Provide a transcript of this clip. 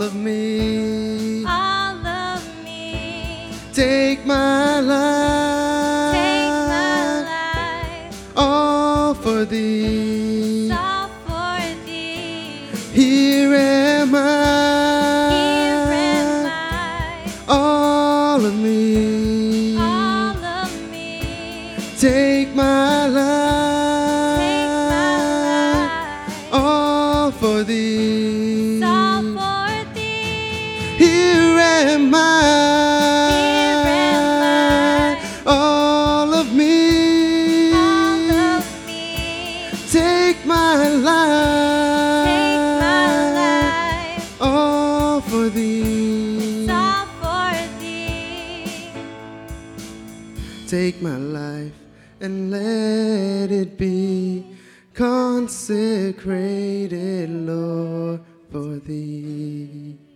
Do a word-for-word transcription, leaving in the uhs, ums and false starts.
of me. all of me. Take my life, Take my life, all for thee. all for thee. Here am I, Here am I, all of me. all of me. Take my life, Take my life, all for thee. all for thee. Here am I, Here am I, all of me. all of me. Take my life, Take my life, all for thee. all for thee. Take my life and let it be consecrated, Lord, for thee.